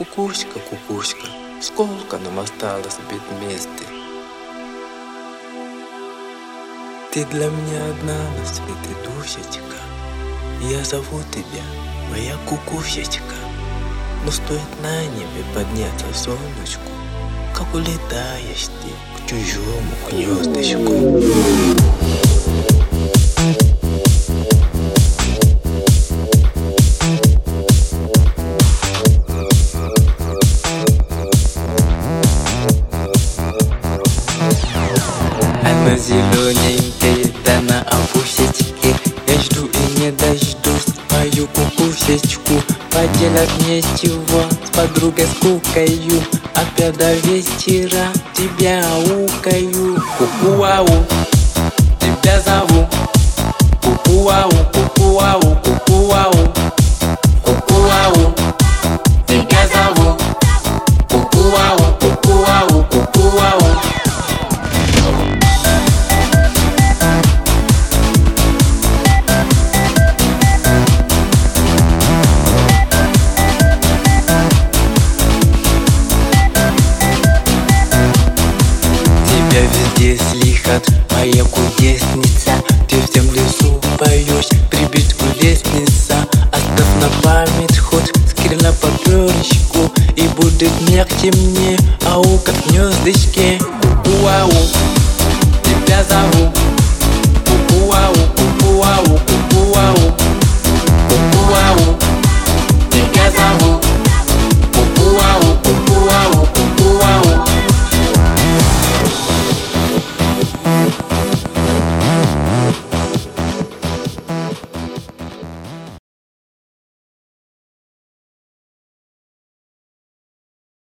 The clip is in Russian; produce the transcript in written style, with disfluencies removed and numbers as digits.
Кукуська, кукуська, сколько нам осталось быть вместе? Ты для меня одна на свете, душечка. Я зову тебя, моя кукусечка. Но стоит на небе подняться солнышку, как улетаешь ты к чужому гнездышку. Она зелененькая, да на опусечке. Я жду и не дождусь мою кукусечку. Поделать нечего, с подругой скукаю. Опять до вечера тебя аукаю. Куку-ау, тебя зову. Куку-ау, куку-ау, куку-ау. Куку-ау, тебя зову. Куку-ау, куку-ау, куку-ау. Тебя везде слышат, моя кудесница. Ты в тем лесу поешь, прибитку лестница. Оставь на память хоть скрина по перышку, и будет мягче мне аукать в гнездышке. Ку-ау, тебя зову.